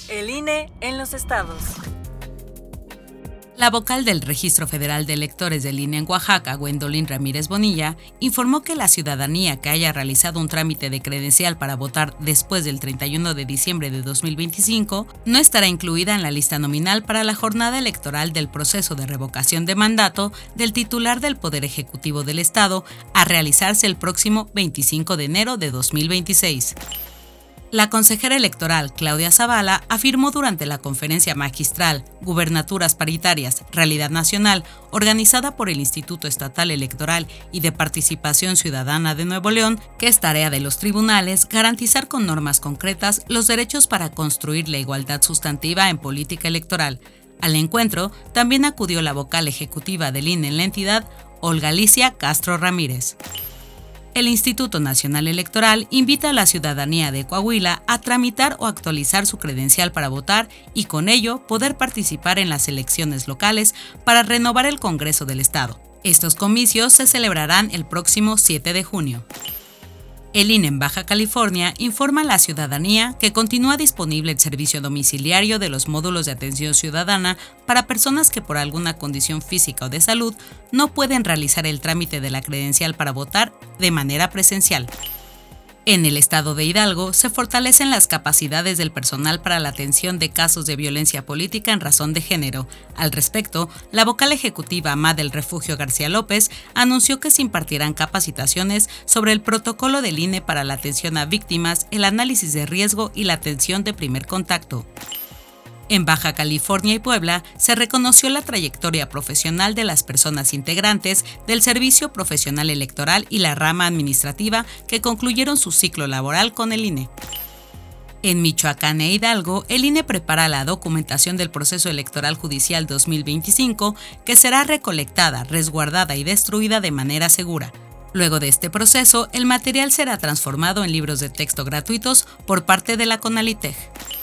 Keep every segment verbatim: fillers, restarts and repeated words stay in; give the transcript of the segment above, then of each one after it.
El I N E en los estados. La vocal del Registro Federal de Electores del I N E en Oaxaca, Gwendolyn Ramírez Bonilla, informó que la ciudadanía que haya realizado un trámite de credencial para votar después del treinta y uno de diciembre de dos mil veinticinco no estará incluida en la lista nominal para la jornada electoral del proceso de revocación de mandato del titular del Poder Ejecutivo del Estado a realizarse el próximo veinticinco de enero de dos mil veintiséis. La consejera electoral Claudia Zavala afirmó durante la conferencia magistral Gubernaturas Paritarias, Realidad Nacional, organizada por el Instituto Estatal Electoral y de Participación Ciudadana de Nuevo León, que es tarea de los tribunales garantizar con normas concretas los derechos para construir la igualdad sustantiva en política electoral. Al encuentro también acudió la vocal ejecutiva del I N E en la entidad, Olga Alicia Castro Ramírez. El Instituto Nacional Electoral invita a la ciudadanía de Coahuila a tramitar o actualizar su credencial para votar y con ello poder participar en las elecciones locales para renovar el Congreso del Estado. Estos comicios se celebrarán el próximo siete de junio. El I N E en Baja California informa a la ciudadanía que continúa disponible el servicio domiciliario de los módulos de atención ciudadana para personas que por alguna condición física o de salud no pueden realizar el trámite de la credencial para votar de manera presencial. En el estado de Hidalgo se fortalecen las capacidades del personal para la atención de casos de violencia política en razón de género. Al respecto, la vocal ejecutiva A M A del Refugio García López anunció que se impartirán capacitaciones sobre el protocolo del I N E para la atención a víctimas, el análisis de riesgo y la atención de primer contacto. En Baja California y Puebla se reconoció la trayectoria profesional de las personas integrantes del Servicio Profesional Electoral y la rama administrativa que concluyeron su ciclo laboral con el I N E. En Michoacán e Hidalgo, el I N E prepara la documentación del proceso electoral judicial dos mil veinticinco, que será recolectada, resguardada y destruida de manera segura. Luego de este proceso, el material será transformado en libros de texto gratuitos por parte de la CONALITEG.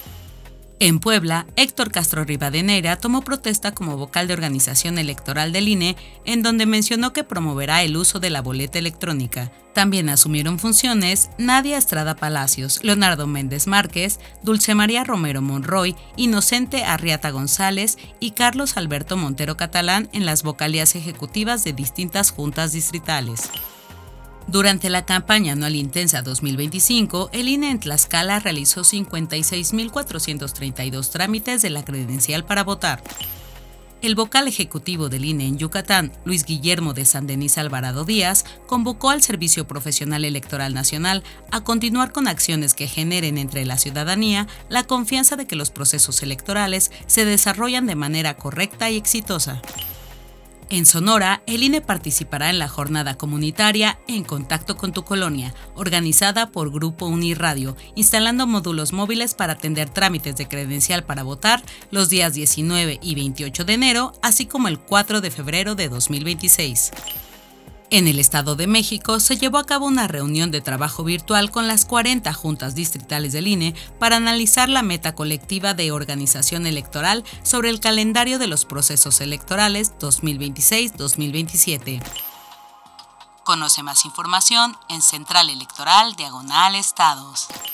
En Puebla, Héctor Castro Rivadeneira tomó protesta como vocal de organización electoral del I N E, en donde mencionó que promoverá el uso de la boleta electrónica. También asumieron funciones Nadia Estrada Palacios, Leonardo Méndez Márquez, Dulce María Romero Monroy, Inocente Arriata González y Carlos Alberto Montero Catalán en las vocalías ejecutivas de distintas juntas distritales. Durante la campaña anual intensa dos mil veinticinco, el I N E en Tlaxcala realizó cincuenta y seis mil cuatrocientos treinta y dos trámites de la credencial para votar. El vocal ejecutivo del I N E en Yucatán, Luis Guillermo de San Denis Alvarado Díaz, convocó al Servicio Profesional Electoral Nacional a continuar con acciones que generen entre la ciudadanía la confianza de que los procesos electorales se desarrollan de manera correcta y exitosa. En Sonora, el I N E participará en la jornada comunitaria En Contacto con tu Colonia, organizada por Grupo Uniradio, instalando módulos móviles para atender trámites de credencial para votar los días diecinueve y veintiocho de enero, así como el cuatro de febrero de dos mil veintiséis. En el Estado de México se llevó a cabo una reunión de trabajo virtual con las cuarenta juntas distritales del I N E para analizar la meta colectiva de organización electoral sobre el calendario de los procesos electorales dos mil veintiséis a dos mil veintisiete. Conoce más información en Central Electoral Diagonal Estados.